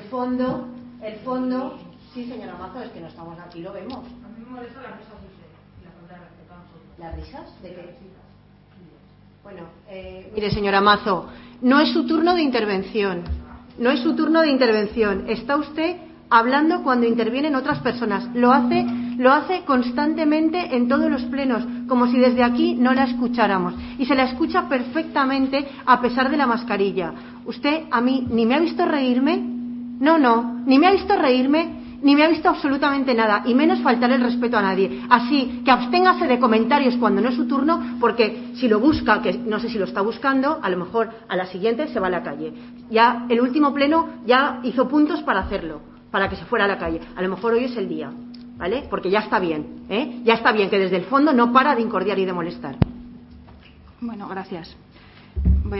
fondo, sí, señora Mazo, es que no estamos aquí, lo vemos. A mí me molesta las risas de usted y la falta de respeto a nosotros. ¿Las risas? ¿De qué? Bueno, mire, señora Mazo, no es su turno de intervención. No es su turno de intervención. Está usted hablando cuando intervienen otras personas. Lo hace constantemente en todos los plenos, como si desde aquí no la escucháramos. Y se la escucha perfectamente a pesar de la mascarilla. Usted a mí ni me ha visto reírme, ni me ha visto reírme, ni me ha visto absolutamente nada, y menos faltar el respeto a nadie. Así que absténgase de comentarios cuando no es su turno, porque si lo busca, que no sé si lo está buscando, a lo mejor a la siguiente se va a la calle. Ya el último pleno ya hizo puntos para hacerlo, para que se fuera a la calle. A lo mejor hoy es el día, ¿vale? Porque ya está bien, ya está bien que desde el fondo no para de incordiar y de molestar. Bueno, gracias.